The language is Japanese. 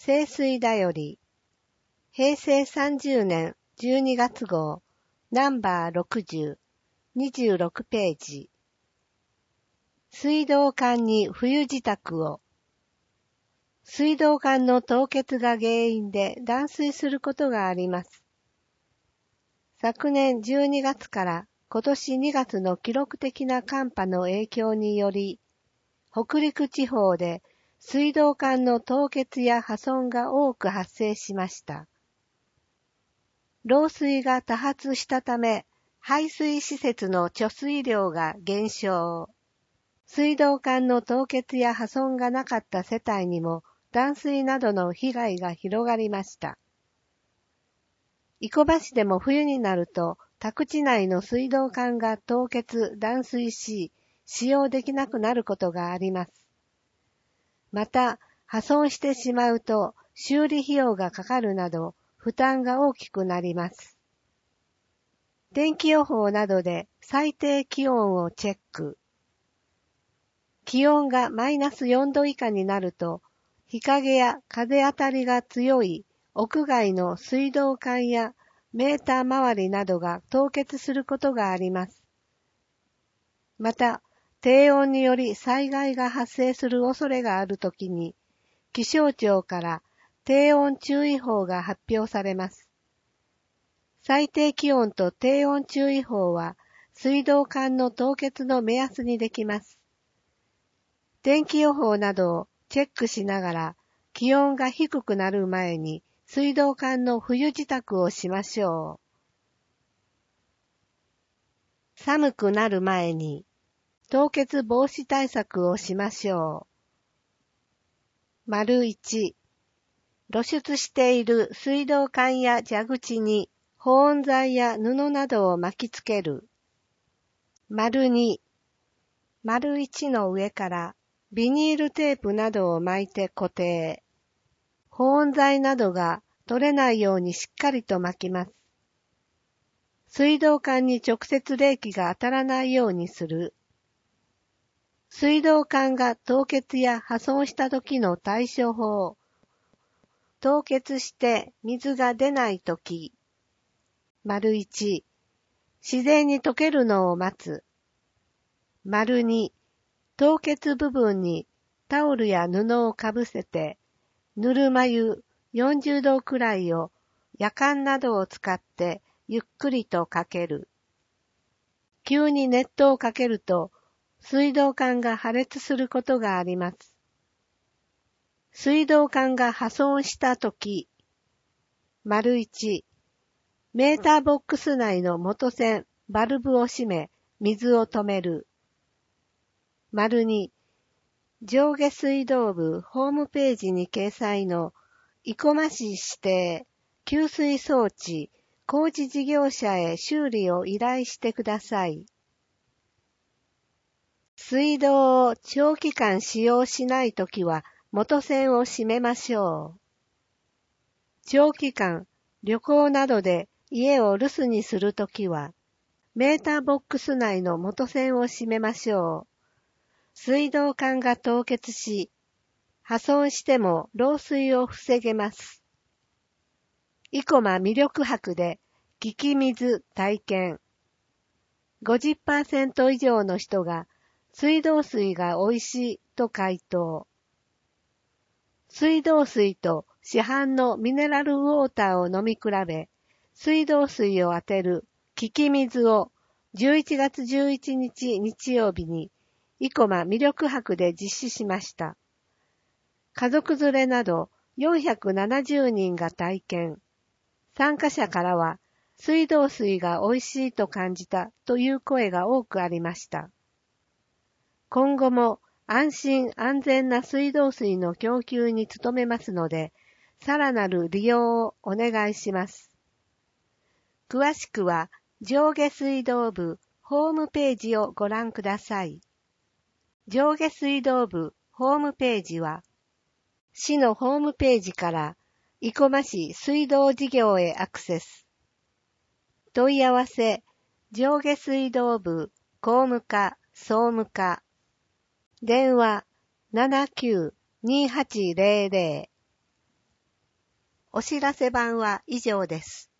清水だより、平成30年12月号、ナンバー60、26ページ。水道管に冬支度を。水道管の凍結が原因で断水することがあります。昨年12月から今年2月の記録的な寒波の影響により、北陸地方で水道管の凍結や破損が多く発生しました。漏水が多発したため、排水施設の貯水量が減少。水道管の凍結や破損がなかった世帯にも断水などの被害が広がりました。生駒市でも冬になると宅地内の水道管が凍結・断水し、使用できなくなることがあります。また、破損してしまうと修理費用がかかるなど負担が大きくなります。天気予報などで最低気温をチェック。気温がマイナス4度以下になると、日陰や風当たりが強い屋外の水道管やメーター周りなどが凍結することがあります。また、低温により災害が発生する恐れがあるときに、気象庁から低温注意報が発表されます。最低気温と低温注意報は水道管の凍結の目安にできます。天気予報などをチェックしながら気温が低くなる前に水道管の冬支度をしましょう。寒くなる前に凍結防止対策をしましょう。1、露出している水道管や蛇口に保温材や布などを巻きつける。2、1の上からビニールテープなどを巻いて固定。保温材などが取れないようにしっかりと巻きます。水道管に直接冷気が当たらないようにする。水道管が凍結や破損した時の対処法。凍結して水が出ないとき。1、自然に溶けるのを待つ。2、凍結部分にタオルや布をかぶせて、ぬるま湯40度くらいをやかんなどを使ってゆっくりとかける。急に熱湯をかけると水道管が破裂することがあります。水道管が破損したとき。1、メーターボックス内の元栓、バルブを閉め、水を止める。2、上下水道部ホームページに掲載の生駒市指定給水装置工事事業者へ修理を依頼してください。水道を長期間使用しないときは元栓を閉めましょう。長期間、旅行などで家を留守にするときは、メーターボックス内の元栓を閉めましょう。水道管が凍結し、破損しても漏水を防げます。生駒魅力博で聞き水体験。50% 以上の人が水道水が美味しいと回答。水道水と市販のミネラルウォーターを飲み比べ、水道水を当てる聞き水を11月11日日曜日に生駒魅力博で実施しました。家族連れなど470人が体験。参加者からは水道水が美味しいと感じたという声が多くありました。今後も安心安全な水道水の供給に努めますので、さらなる利用をお願いします。詳しくは上下水道部ホームページをご覧ください。上下水道部ホームページは、市のホームページから生駒市水道事業へアクセス。問い合わせ、上下水道部公務課総務課。電話 79-2800 お知らせ版は以上です。